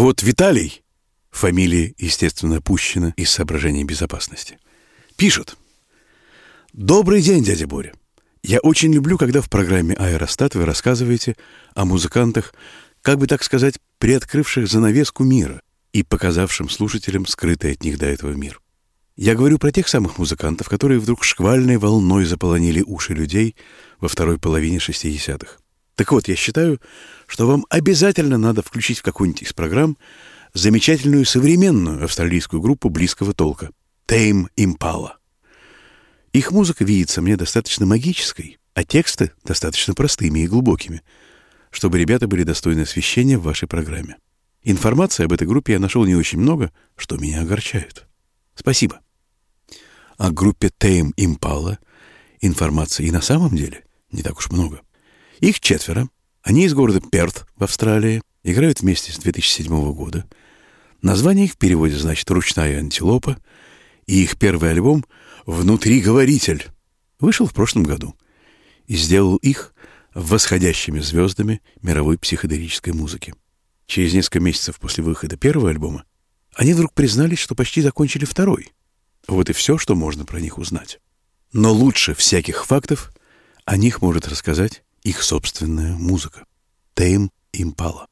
Вот Виталий, фамилия, естественно, опущена из соображений безопасности, пишет: «Добрый день, дядя Боря. Я очень люблю, когда в программе «Аэростат» вы рассказываете о музыкантах, как бы так сказать, приоткрывших занавеску мира и показавшим слушателям скрытый от них до этого мир. Я говорю про тех самых музыкантов, которые вдруг шквальной волной заполонили уши людей во второй половине 60-х. Так вот, я считаю, что вам обязательно надо включить в какую-нибудь из программ замечательную современную австралийскую группу близкого толка Tame Impala. Их музыка видится мне достаточно магической, а тексты достаточно простыми и глубокими, чтобы ребята были достойны освещения в вашей программе. Информации об этой группе я нашел не очень много, что меня огорчает. Спасибо». О группе Tame Impala информации и на самом деле не так уж много. Их 4. Они из города Перт в Австралии, играют вместе с 2007 года. Название их в переводе значит «ручная антилопа», и их первый альбом «Внутриговоритель» вышел в прошлом году и сделал их восходящими звездами мировой психоделической музыки. Через несколько месяцев после выхода первого альбома они вдруг признались, что почти закончили второй. Вот и все, что можно про них узнать. Но лучше всяких фактов о них может рассказать их собственная музыка. Tame Impala.